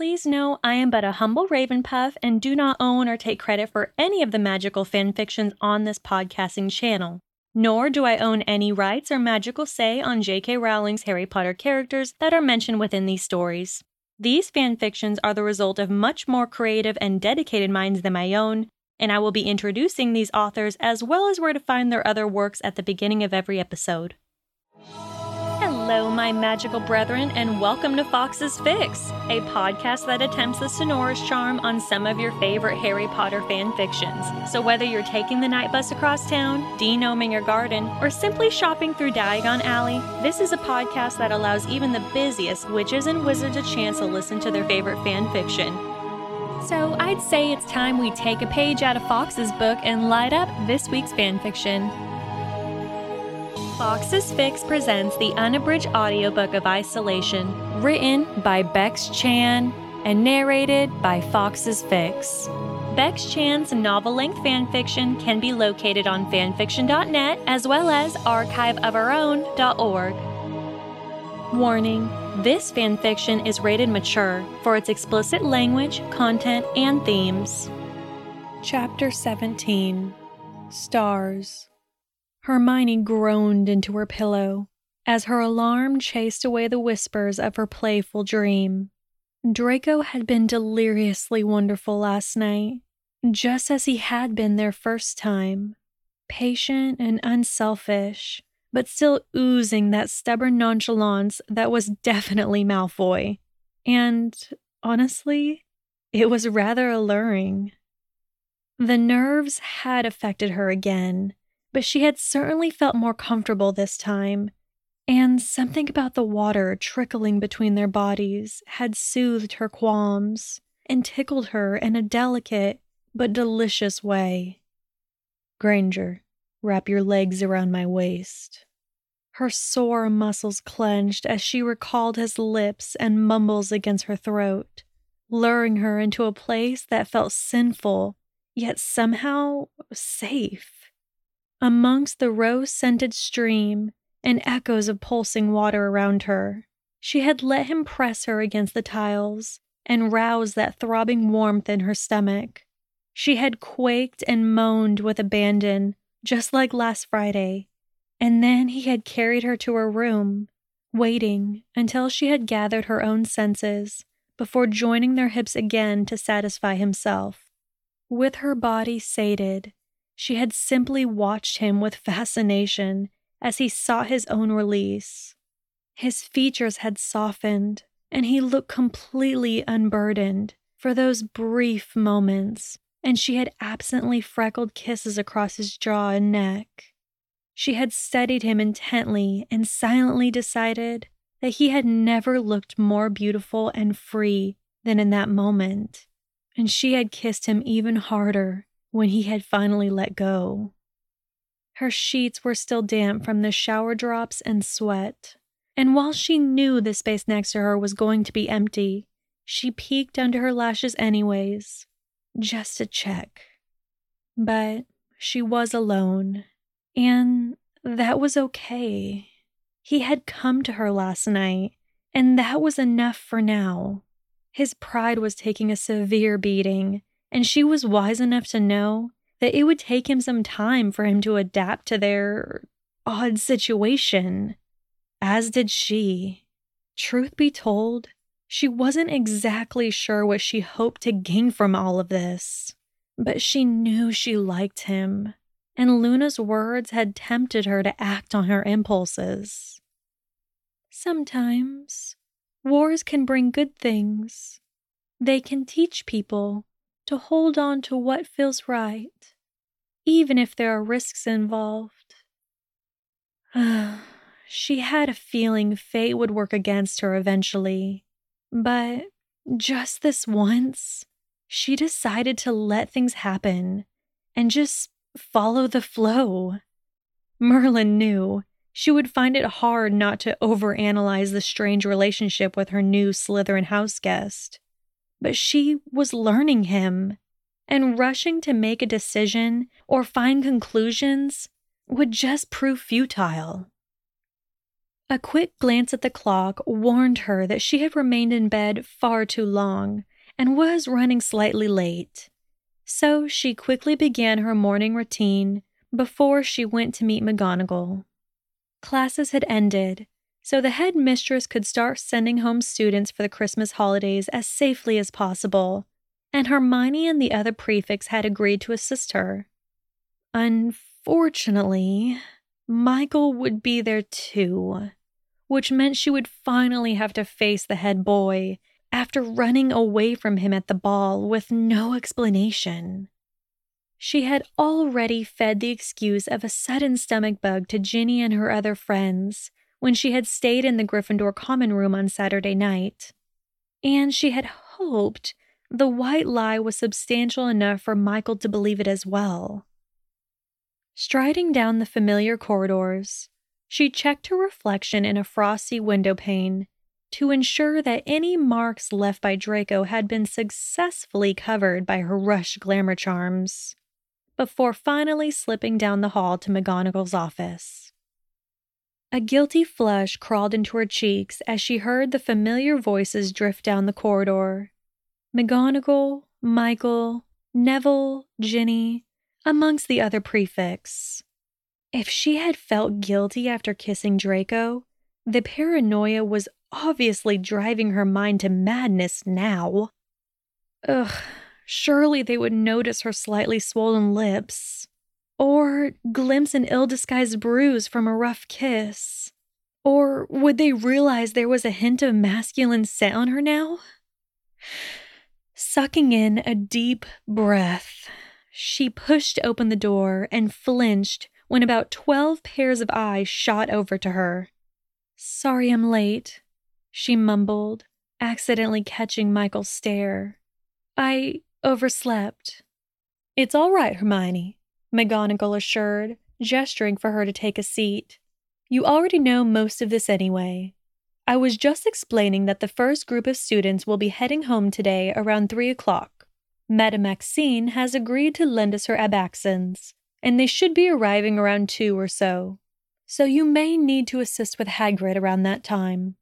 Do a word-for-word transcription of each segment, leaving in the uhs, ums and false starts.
Please know I am but a humble Ravenpuff and do not own or take credit for any of the magical fanfictions on this podcasting channel. Nor do I own any rights or magical say on J K Rowling's Harry Potter characters that are mentioned within these stories. These fanfictions are the result of much more creative and dedicated minds than my own, and I will be introducing these authors as well as where to find their other works at the beginning of every episode. Hello, my magical brethren, and welcome to Fox's Fix, a podcast that attempts the sonorous charm on some of your favorite Harry Potter fan fictions. So whether you're taking the night bus across town, de-gnoming your garden, or simply shopping through Diagon Alley, this is a podcast that allows even the busiest witches and wizards a chance to listen to their favorite fan fiction. So I'd say it's time we take a page out of Fox's book and light up this week's fanfiction. Fox's Fix presents the unabridged audiobook of Isolation, written by Bex Chan and narrated by Fox's Fix. Bex Chan's novel-length fanfiction can be located on fanfiction dot net as well as archive of our own dot org. Warning: this fanfiction is rated mature for its explicit language, content, and themes. Chapter seventeen. Stars. Hermione groaned into her pillow as her alarm chased away the whispers of her playful dream. Draco had been deliriously wonderful last night, just as he had been their first time. Patient and unselfish, but still oozing that stubborn nonchalance that was definitely Malfoy. And, honestly, it was rather alluring. The nerves had affected her again, but she had certainly felt more comfortable this time, and something about the water trickling between their bodies had soothed her qualms and tickled her in a delicate but delicious way. Granger, wrap your legs around my waist. Her sore muscles clenched as she recalled his lips and mumbles against her throat, luring her into a place that felt sinful, yet somehow safe. Amongst the rose-scented stream and echoes of pulsing water around her, she had let him press her against the tiles and rouse that throbbing warmth in her stomach. She had quaked and moaned with abandon, just like last Friday, and then he had carried her to her room, waiting until she had gathered her own senses before joining their hips again to satisfy himself. With her body sated, she had simply watched him with fascination as he sought his own release. His features had softened, and he looked completely unburdened for those brief moments, and she had absently freckled kisses across his jaw and neck. She had studied him intently and silently decided that he had never looked more beautiful and free than in that moment, and she had kissed him even harder when he had finally let go. Her sheets were still damp from the shower drops and sweat, and while she knew the space next to her was going to be empty, she peeked under her lashes anyways, just to check. But she was alone, and that was okay. He had come to her last night, and that was enough for now. His pride was taking a severe beating, and she was wise enough to know that it would take him some time for him to adapt to their odd situation. As did she. Truth be told, she wasn't exactly sure what she hoped to gain from all of this, but she knew she liked him, and Luna's words had tempted her to act on her impulses. Sometimes, wars can bring good things. They can teach people to hold on to what feels right, even if there are risks involved. She had a feeling fate would work against her eventually, but just this once, she decided to let things happen and just follow the flow. Merlin knew she would find it hard not to overanalyze the strange relationship with her new Slytherin house guest. But she was learning him, and rushing to make a decision or find conclusions would just prove futile. A quick glance at the clock warned her that she had remained in bed far too long and was running slightly late. So she quickly began her morning routine before she went to meet McGonagall. Classes had ended, so the head mistress could start sending home students for the Christmas holidays as safely as possible, and Hermione and the other prefects had agreed to assist her. Unfortunately, Michael would be there too, which meant she would finally have to face the head boy after running away from him at the ball with no explanation. She had already fed the excuse of a sudden stomach bug to Ginny and her other friends when she had stayed in the Gryffindor common room on Saturday night, and she had hoped the white lie was substantial enough for Michael to believe it as well. Striding down the familiar corridors, she checked her reflection in a frosty window pane to ensure that any marks left by Draco had been successfully covered by her rush glamour charms, before finally slipping down the hall to McGonagall's office. A guilty flush crawled into her cheeks as she heard the familiar voices drift down the corridor. McGonagall, Michael, Neville, Ginny, amongst the other prefects. If she had felt guilty after kissing Draco, the paranoia was obviously driving her mind to madness now. Ugh, surely they would notice her slightly swollen lips, or glimpse an ill-disguised bruise from a rough kiss. Or would they realize there was a hint of masculine scent on her now? Sucking in a deep breath, she pushed open the door and flinched when about twelve pairs of eyes shot over to her. "Sorry I'm late," she mumbled, accidentally catching Michael's stare. "I overslept." "It's all right, Hermione," McGonagall assured, gesturing for her to take a seat. "You already know most of this anyway. I was just explaining that the first group of students will be heading home today around three o'clock. Madame Maxine has agreed to lend us her abaxons, and they should be arriving around two or so. So you may need to assist with Hagrid around that time."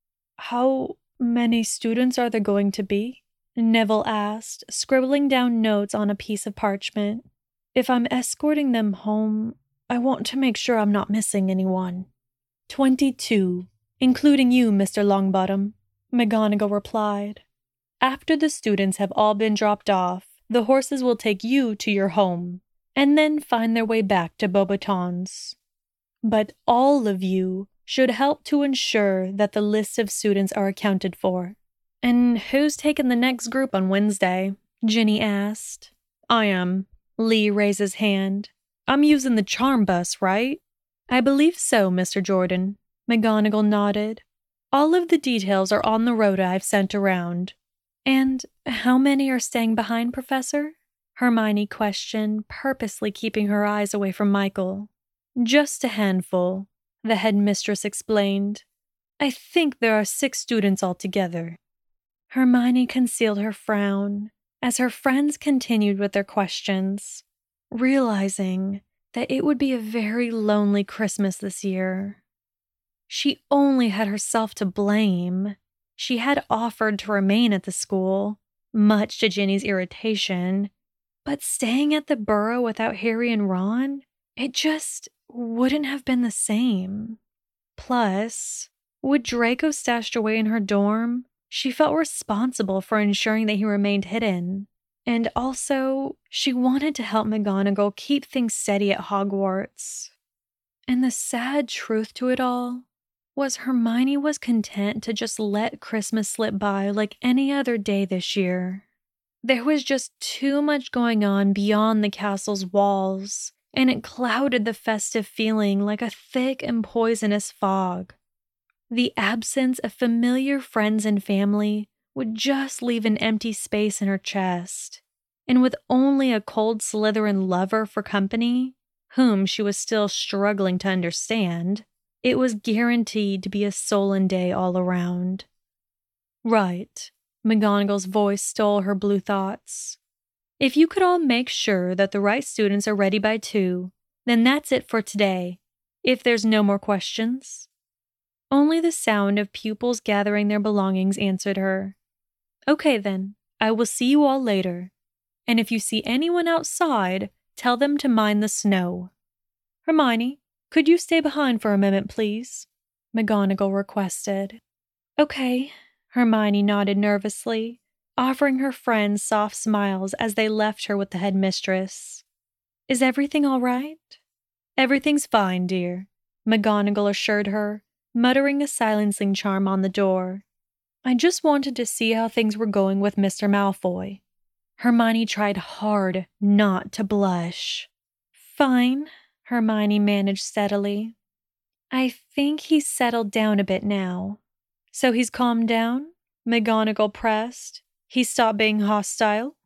"How many students are there going to be?" Neville asked, scribbling down notes on a piece of parchment. "If I'm escorting them home, I want to make sure I'm not missing anyone." Twenty-two, including you, Mister Longbottom," McGonagall replied. "After the students have all been dropped off, the horses will take you to your home, and then find their way back to Beauxbatons. But all of you should help to ensure that the list of students are accounted for." "And who's taking the next group on Wednesday?" Ginny asked. "I am." Lee raised his hand. "I'm using the charm bus, right?" "I believe so, Mister Jordan." McGonagall nodded. "All of the details are on the rota I've sent around." "And how many are staying behind, Professor?" Hermione questioned, purposely keeping her eyes away from Michael. "Just a handful," the headmistress explained. "I think there are six students altogether." Hermione concealed her frown as her friends continued with their questions, realizing that it would be a very lonely Christmas this year. She only had herself to blame. She had offered to remain at the school, much to Ginny's irritation, but staying at the Burrow without Harry and Ron, it just wouldn't have been the same. Plus, with Draco stashed away in her dorm, she felt responsible for ensuring that he remained hidden. And also, she wanted to help McGonagall keep things steady at Hogwarts. And the sad truth to it all was Hermione was content to just let Christmas slip by like any other day this year. There was just too much going on beyond the castle's walls, and it clouded the festive feeling like a thick and poisonous fog. The absence of familiar friends and family would just leave an empty space in her chest, and with only a cold Slytherin lover for company, whom she was still struggling to understand, it was guaranteed to be a sullen day all around. "Right," McGonagall's voice stole her blue thoughts. "If you could all make sure that the right students are ready by two, then that's it for today, if there's no more questions." Only the sound of pupils gathering their belongings answered her. Okay then, I will see you all later. And if you see anyone outside, tell them to mind the snow. Hermione, could you stay behind for a minute, please? McGonagall requested. Okay, Hermione nodded nervously, offering her friends soft smiles as they left her with the headmistress. Is everything all right? Everything's fine, dear, McGonagall assured her, muttering a silencing charm on the door. I just wanted to see how things were going with Mister Malfoy. Hermione tried hard not to blush. Fine, Hermione managed steadily. I think he's settled down a bit now. So he's calmed down? McGonagall pressed. He stopped being hostile?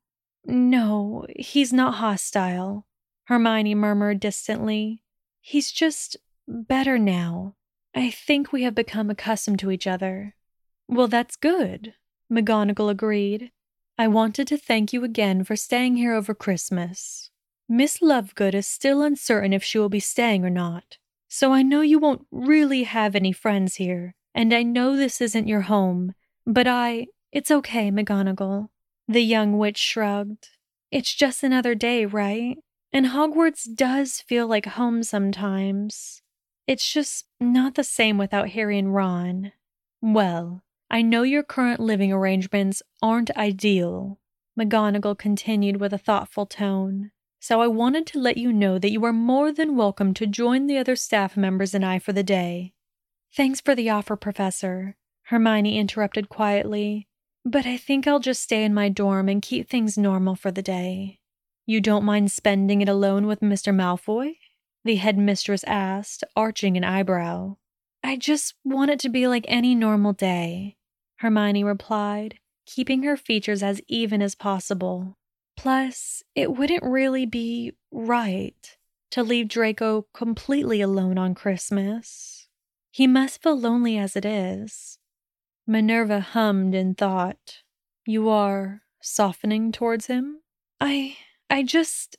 No, he's not hostile, Hermione murmured distantly. He's just better now. I think we have become accustomed to each other. Well, that's good, McGonagall agreed. I wanted to thank you again for staying here over Christmas. Miss Lovegood is still uncertain if she will be staying or not, so I know you won't really have any friends here, and I know this isn't your home, but I... It's okay, McGonagall. The young witch shrugged. It's just another day, right? And Hogwarts does feel like home sometimes. It's just not the same without Harry and Ron. Well, I know your current living arrangements aren't ideal, McGonagall continued with a thoughtful tone, so I wanted to let you know that you are more than welcome to join the other staff members and I for the day. Thanks for the offer, Professor, Hermione interrupted quietly, but I think I'll just stay in my dorm and keep things normal for the day. You don't mind spending it alone with Mister Malfoy? The headmistress asked, arching an eyebrow. I just want it to be like any normal day, Hermione replied, keeping her features as even as possible. Plus, it wouldn't really be right to leave Draco completely alone on Christmas. He must feel lonely as it is. Minerva hummed in thought. You are softening towards him? I... I just...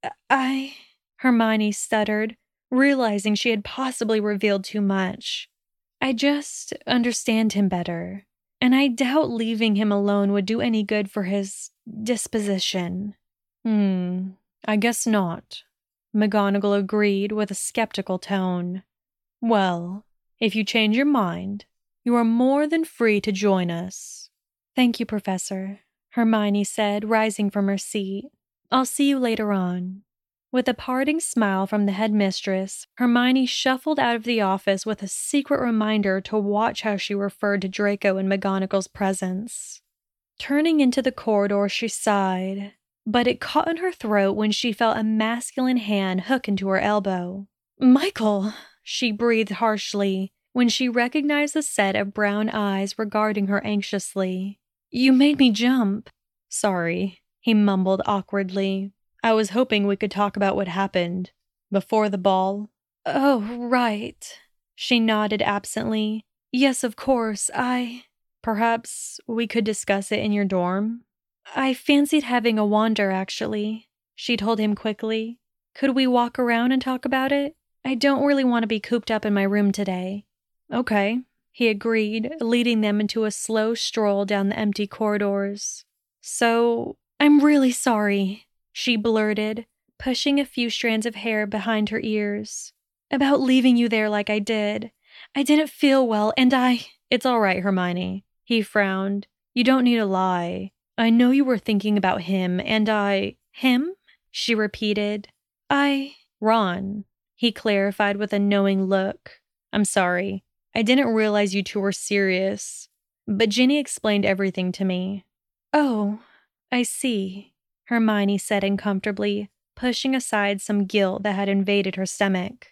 I... Hermione stuttered, realizing she had possibly revealed too much. I just understand him better, and I doubt leaving him alone would do any good for his disposition. Hmm, I guess not, McGonagall agreed with a skeptical tone. Well, if you change your mind, you are more than free to join us. Thank you, Professor, Hermione said, rising from her seat. I'll see you later on. With a parting smile from the headmistress, Hermione shuffled out of the office with a secret reminder to watch how she referred to Draco in McGonagall's presence. Turning into the corridor, she sighed, but it caught in her throat when she felt a masculine hand hook into her elbow. Michael, she breathed harshly when she recognized the set of brown eyes regarding her anxiously. You made me jump. Sorry, he mumbled awkwardly. I was hoping we could talk about what happened before the ball. Oh, right. She nodded absently. Yes, of course, I... Perhaps we could discuss it in your dorm? I fancied having a wander, actually, she told him quickly. Could we walk around and talk about it? I don't really want to be cooped up in my room today. Okay, he agreed, leading them into a slow stroll down the empty corridors. So, I'm really sorry, she blurted, pushing a few strands of hair behind her ears. About leaving you there like I did. I didn't feel well, and I... It's all right, Hermione, he frowned. You don't need to lie. I know you were thinking about him, and I... Him? She repeated. I... Ron, he clarified with a knowing look. I'm sorry. I didn't realize you two were serious. But Ginny explained everything to me. Oh, I see, Hermione said uncomfortably, pushing aside some guilt that had invaded her stomach.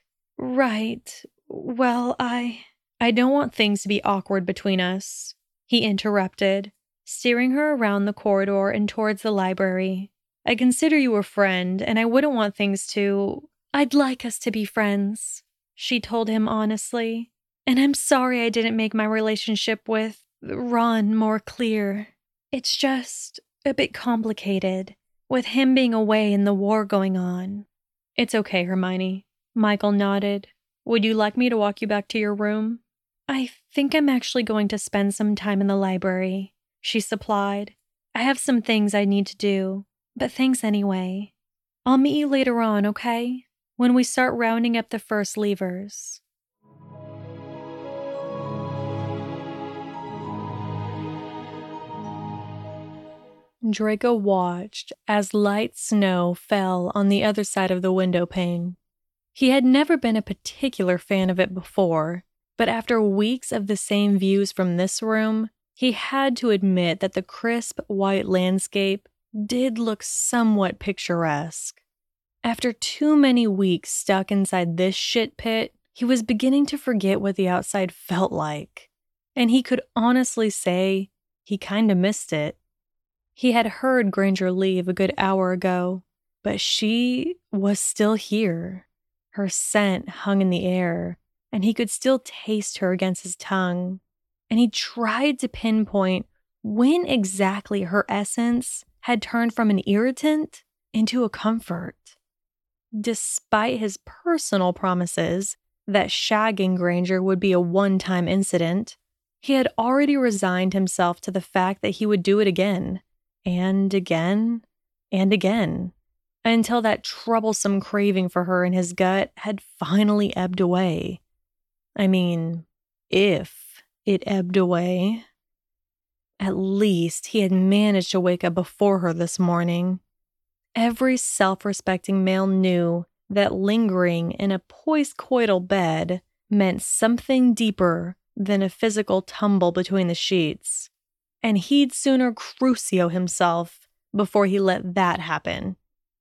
Right. Well, I... I don't want things to be awkward between us, he interrupted, steering her around the corridor and towards the library. I consider you a friend, and I wouldn't want things to... I'd like us to be friends, she told him honestly. And I'm sorry I didn't make my relationship with Ron more clear. It's just a bit complicated, with him being away and the war going on. It's okay, Hermione. Michael nodded. Would you like me to walk you back to your room? I think I'm actually going to spend some time in the library, she supplied. I have some things I need to do, but thanks anyway. I'll meet you later on, okay? When we start rounding up the first levers. Draco watched as light snow fell on the other side of the window pane. He had never been a particular fan of it before, but after weeks of the same views from this room, he had to admit that the crisp white landscape did look somewhat picturesque. After too many weeks stuck inside this shit pit, he was beginning to forget what the outside felt like, and he could honestly say he kinda missed it. He had heard Granger leave a good hour ago, but she was still here. Her scent hung in the air, and he could still taste her against his tongue. And he tried to pinpoint when exactly her essence had turned from an irritant into a comfort. Despite his personal promises that shagging Granger would be a one-time incident, he had already resigned himself to the fact that he would do it again. And again, and again, until that troublesome craving for her in his gut had finally ebbed away. I mean, if it ebbed away. At least he had managed to wake up before her this morning. Every self-respecting male knew that lingering in a post-coital bed meant something deeper than a physical tumble between the sheets. And he'd sooner Crucio himself before he let that happen.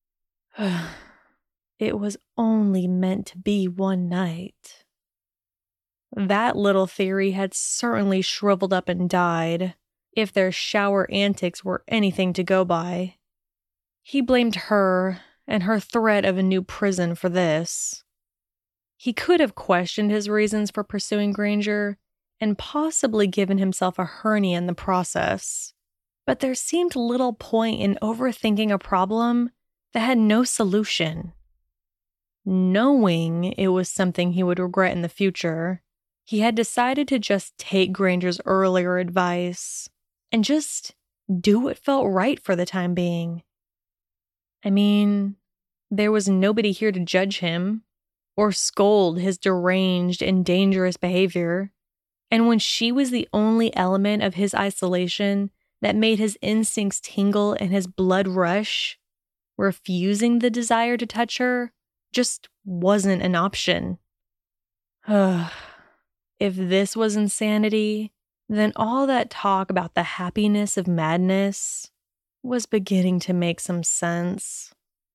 It was only meant to be one night. That little theory had certainly shriveled up and died, if their shower antics were anything to go by. He blamed her and her threat of a new prison for this. He could have questioned his reasons for pursuing Granger and possibly given himself a hernia in the process. But there seemed little point in overthinking a problem that had no solution. Knowing it was something he would regret in the future, he had decided to just take Granger's earlier advice and just do what felt right for the time being. I mean, there was nobody here to judge him or scold his deranged and dangerous behavior. And when she was the only element of his isolation that made his instincts tingle and his blood rush, refusing the desire to touch her just wasn't an option. If this was insanity, then all that talk about the happiness of madness was beginning to make some sense.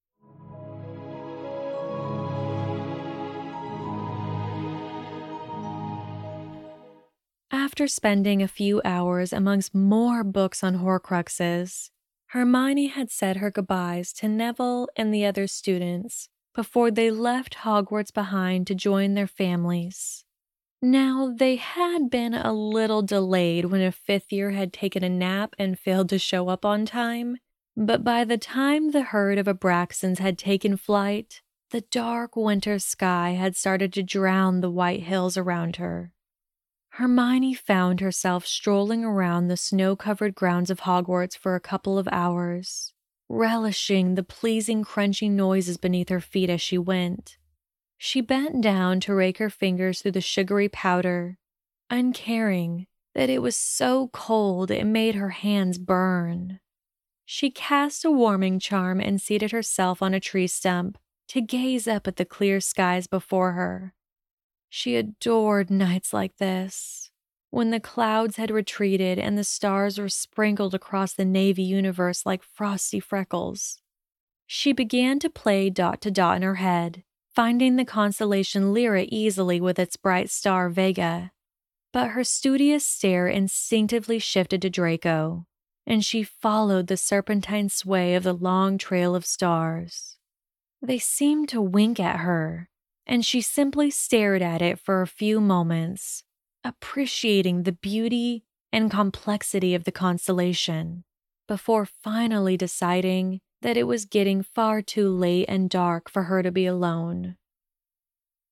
After spending a few hours amongst more books on Horcruxes, Hermione had said her goodbyes to Neville and the other students before they left Hogwarts behind to join their families. Now, they had been a little delayed when a fifth year had taken a nap and failed to show up on time, but by the time the herd of Abraxans had taken flight, the dark winter sky had started to drown the white hills around her. Hermione found herself strolling around the snow-covered grounds of Hogwarts for a couple of hours, relishing the pleasing crunching noises beneath her feet as she went. She bent down to rake her fingers through the sugary powder, uncaring that it was so cold it made her hands burn. She cast a warming charm and seated herself on a tree stump to gaze up at the clear skies before her. She adored nights like this, when the clouds had retreated and the stars were sprinkled across the navy universe like frosty freckles. She began to play dot to dot in her head, finding the constellation Lyra easily with its bright star Vega. But her studious stare instinctively shifted to Draco, and she followed the serpentine sway of the long trail of stars. They seemed to wink at her, and she simply stared at it for a few moments, appreciating the beauty and complexity of the constellation, before finally deciding that it was getting far too late and dark for her to be alone.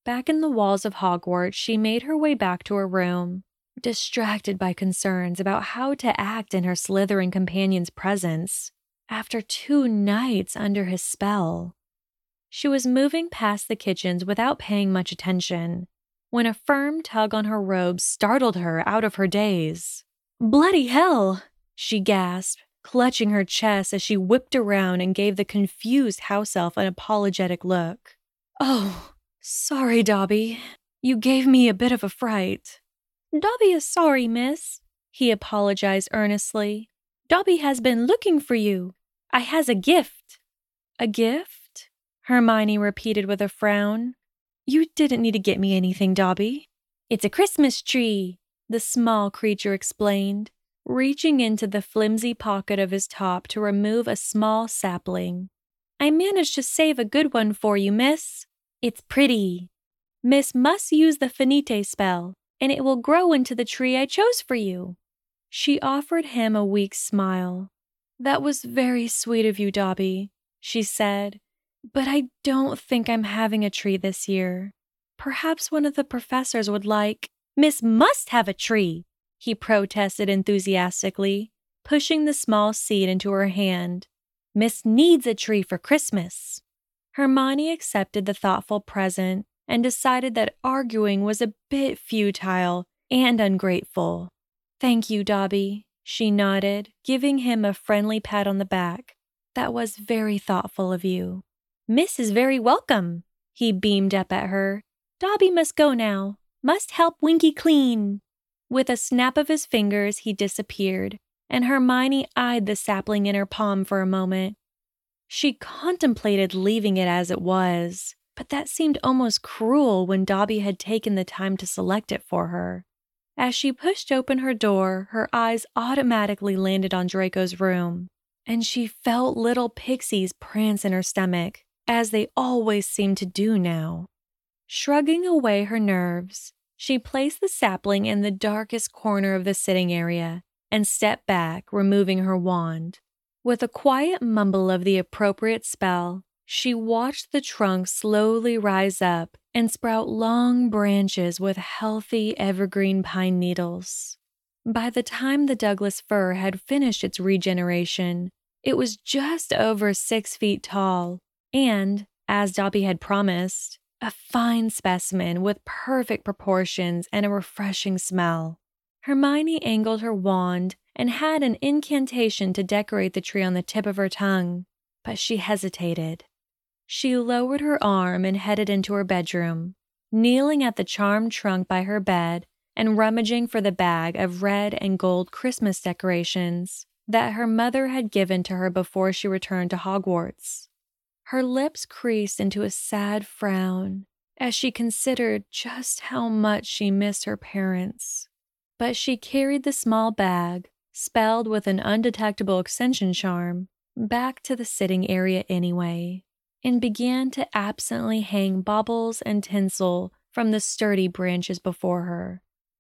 Back in the walls of Hogwarts, she made her way back to her room, distracted by concerns about how to act in her Slytherin companion's presence after two nights under his spell. She was moving past the kitchens without paying much attention when a firm tug on her robe startled her out of her daze. "Bloody hell!" she gasped, clutching her chest as she whipped around and gave the confused house elf an apologetic look. "Oh, sorry, Dobby. You gave me a bit of a fright." "Dobby is sorry, miss," he apologized earnestly. "Dobby has been looking for you. I has a gift." "A gift?" Hermione repeated with a frown. "You didn't need to get me anything, Dobby." "It's a Christmas tree," the small creature explained, reaching into the flimsy pocket of his top to remove a small sapling. "I managed to save a good one for you, miss. It's pretty. Miss must use the Finite spell, and it will grow into the tree I chose for you." She offered him a weak smile. "That was very sweet of you, Dobby," she said, "but I don't think I'm having a tree this year. Perhaps one of the professors would like—" "Miss must have a tree," he protested enthusiastically, pushing the small seed into her hand. "Miss needs a tree for Christmas." Hermione accepted the thoughtful present and decided that arguing was a bit futile and ungrateful. "Thank you, Dobby," she nodded, giving him a friendly pat on the back. "That was very thoughtful of you." "Miss is very welcome," he beamed up at her. "Dobby must go now. Must help Winky clean." With a snap of his fingers, he disappeared, and Hermione eyed the sapling in her palm for a moment. She contemplated leaving it as it was, but that seemed almost cruel when Dobby had taken the time to select it for her. As she pushed open her door, her eyes automatically landed on Draco's room, and she felt little pixies prance in her stomach, as they always seemed to do now. Shrugging away her nerves, she placed the sapling in the darkest corner of the sitting area and stepped back, removing her wand. With a quiet mumble of the appropriate spell, she watched the trunk slowly rise up and sprout long branches with healthy evergreen pine needles. By the time the Douglas fir had finished its regeneration, it was just over six feet tall and, as Dobby had promised, a fine specimen with perfect proportions and a refreshing smell. Hermione angled her wand and had an incantation to decorate the tree on the tip of her tongue, but she hesitated. She lowered her arm and headed into her bedroom, kneeling at the charmed trunk by her bed and rummaging for the bag of red and gold Christmas decorations that her mother had given to her before she returned to Hogwarts. Her lips creased into a sad frown as she considered just how much she missed her parents. But she carried the small bag, spelled with an undetectable extension charm, back to the sitting area anyway, and began to absently hang baubles and tinsel from the sturdy branches before her.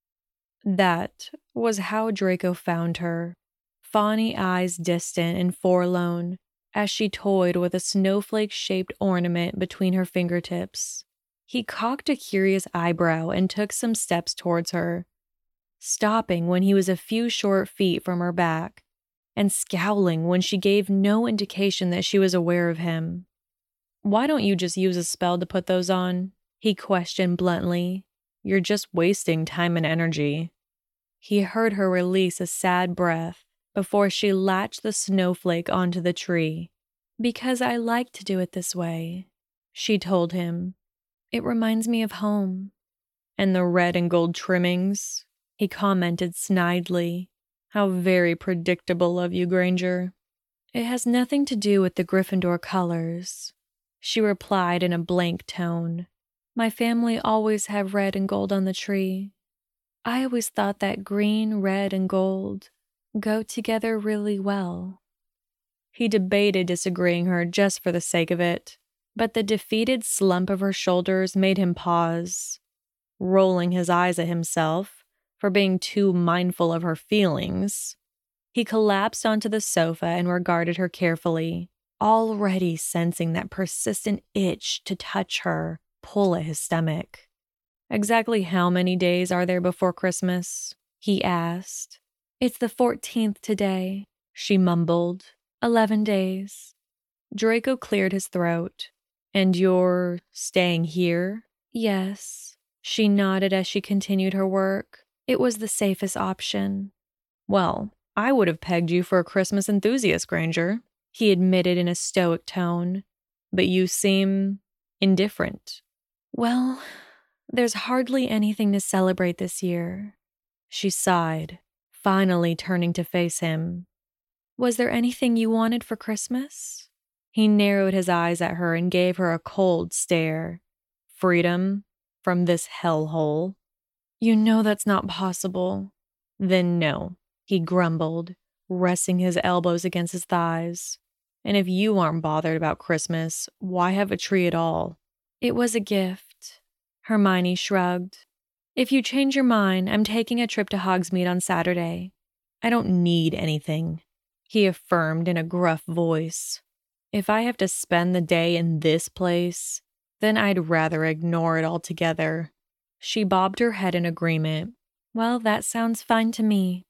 That was how Draco found her, fawny eyes distant and forlorn, as she toyed with a snowflake-shaped ornament between her fingertips. He cocked a curious eyebrow and took some steps towards her, stopping when he was a few short feet from her back, and scowling when she gave no indication that she was aware of him. "Why don't you just use a spell to put those on?" he questioned bluntly. "You're just wasting time and energy." He heard her release a sad breath before she latched the snowflake onto the tree. "Because I like to do it this way," she told him. "It reminds me of home." "And the red and gold trimmings?" he commented snidely. "How very predictable of you, Granger." "It has nothing to do with the Gryffindor colors," she replied in a blank tone. "My family always have red and gold on the tree. I always thought that green, red, and gold go together really well." He debated disagreeing her just for the sake of it, but the defeated slump of her shoulders made him pause. Rolling his eyes at himself for being too mindful of her feelings, he collapsed onto the sofa and regarded her carefully, already sensing that persistent itch to touch her pull at his stomach. "Exactly how many days are there before Christmas?" he asked. "It's the fourteenth today," she mumbled. Eleven days." Draco cleared his throat. "And you're staying here?" "Yes." She nodded as she continued her work. It was the safest option. "Well, I would have pegged you for a Christmas enthusiast, Granger," he admitted in a stoic tone. "But you seem indifferent." "Well, there's hardly anything to celebrate this year." She sighed, finally turning to face him. "Was there anything you wanted for Christmas?" He narrowed his eyes at her and gave her a cold stare. "Freedom from this hellhole." "You know that's not possible." "Then no," he grumbled, resting his elbows against his thighs. "And if you aren't bothered about Christmas, why have a tree at all?" "It was a gift." Hermione shrugged. "If you change your mind, I'm taking a trip to Hogsmeade on Saturday." "I don't need anything," he affirmed in a gruff voice. "If I have to spend the day in this place, then I'd rather ignore it altogether." She bobbed her head in agreement. "Well, that sounds fine to me."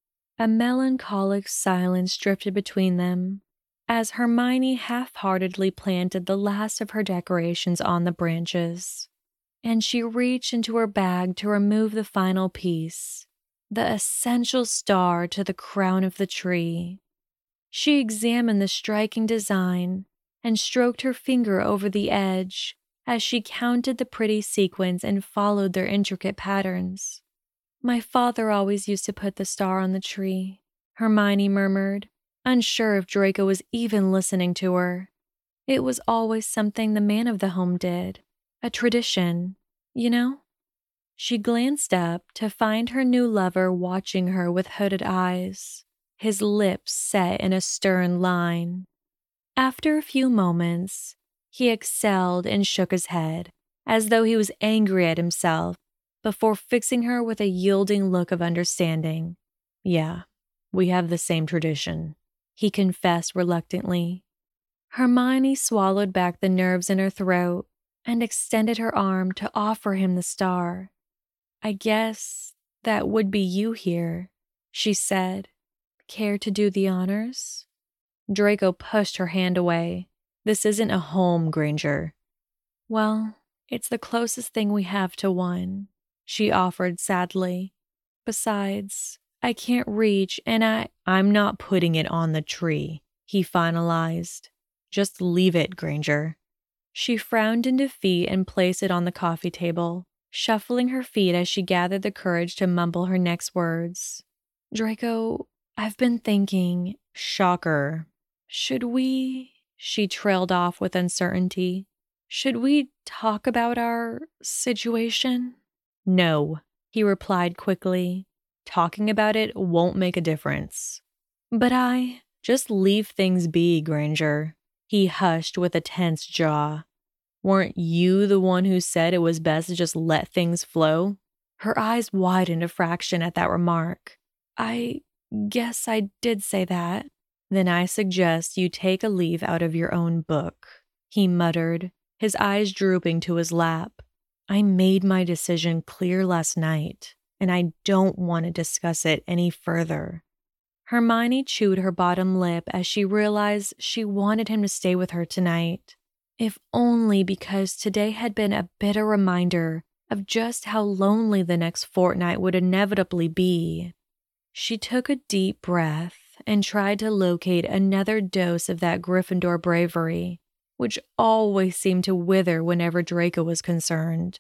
A melancholic silence drifted between them as Hermione half-heartedly planted the last of her decorations on the branches, and she reached into her bag to remove the final piece, the essential star to the crown of the tree. She examined the striking design and stroked her finger over the edge as she counted the pretty sequins and followed their intricate patterns. "My father always used to put the star on the tree," Hermione murmured, unsure if Draco was even listening to her. "It was always something the man of the home did. A tradition, you know?" She glanced up to find her new lover watching her with hooded eyes, his lips set in a stern line. After a few moments, he exhaled and shook his head, as though he was angry at himself, before fixing her with a yielding look of understanding. "Yeah, we have the same tradition," he confessed reluctantly. Hermione swallowed back the nerves in her throat and extended her arm to offer him the star. "I guess that would be you here," she said. "Care to do the honors?" Draco pushed her hand away. "This isn't a home, Granger." "Well, it's the closest thing we have to one," she offered sadly. "Besides, I can't reach and I— "I'm not putting it on the tree," he finalized. "Just leave it, Granger." She frowned in defeat and placed it on the coffee table, shuffling her feet as she gathered the courage to mumble her next words. "Draco, I've been thinking—" "Shocker." "Should we—" she trailed off with uncertainty. "Should we talk about our situation?" "No," he replied quickly. "Talking about it won't make a difference." "But I—" "Just leave things be, Granger." He hushed with a tense jaw. "Weren't you the one who said it was best to just let things flow?" Her eyes widened a fraction at that remark. "I guess I did say that." "Then I suggest you take a leaf out of your own book," he muttered, his eyes drooping to his lap. "I made my decision clear last night, and I don't want to discuss it any further." Hermione chewed her bottom lip as she realized she wanted him to stay with her tonight, if only because today had been a bitter reminder of just how lonely the next fortnight would inevitably be. She took a deep breath and tried to locate another dose of that Gryffindor bravery, which always seemed to wither whenever Draco was concerned.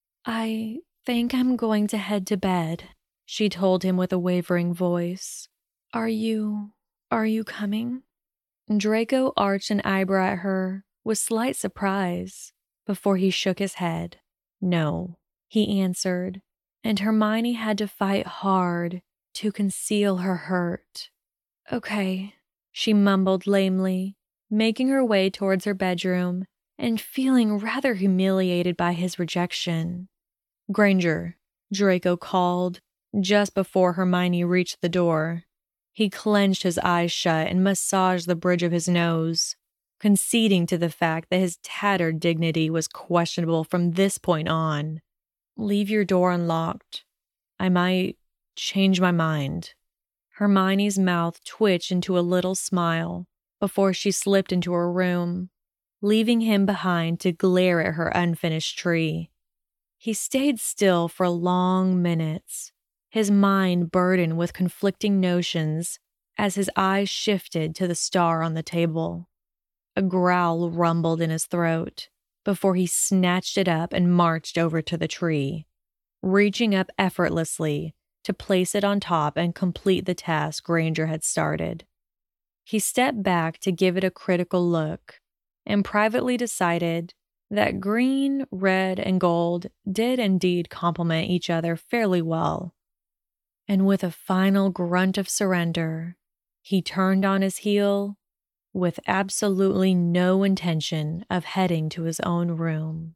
"I think I'm going to head to bed," she told him with a wavering voice. Are you... are you coming?" Draco arched an eyebrow at her with slight surprise before he shook his head. "No," he answered, and Hermione had to fight hard to conceal her hurt. "Okay," she mumbled lamely, making her way towards her bedroom and feeling rather humiliated by his rejection. "Granger," Draco called just before Hermione reached the door. He clenched his eyes shut and massaged the bridge of his nose. conceding to the fact that his tattered dignity was questionable from this point on. "Leave your door unlocked. I might change my mind." Hermione's mouth twitched into a little smile before she slipped into her room, leaving him behind to glare at her unfinished tree. He stayed still for long minutes, his mind burdened with conflicting notions as his eyes shifted to the star on the table. A growl rumbled in his throat before he snatched it up and marched over to the tree, reaching up effortlessly to place it on top and complete the task Granger had started. He stepped back to give it a critical look and privately decided that green, red, and gold did indeed complement each other fairly well. And with a final grunt of surrender, he turned on his heel with absolutely no intention of heading to his own room.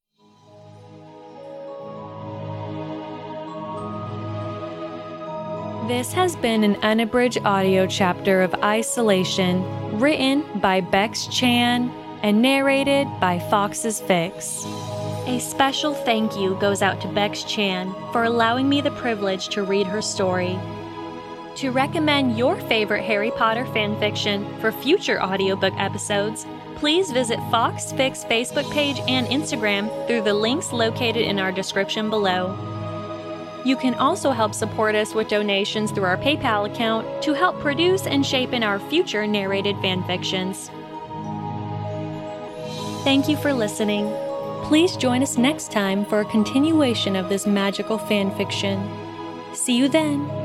This has been an unabridged audio chapter of Isolation, written by Bex Chan and narrated by Fox's Fix. A special thank you goes out to Bex Chan for allowing me the privilege to read her story. To recommend your favorite Harry Potter fanfiction for future audiobook episodes, please visit Fox Fix Facebook page and Instagram through the links located in our description below. You can also help support us with donations through our PayPal account to help produce and shape in our future narrated fanfictions. Thank you for listening. Please join us next time for a continuation of this magical fanfiction. See you then!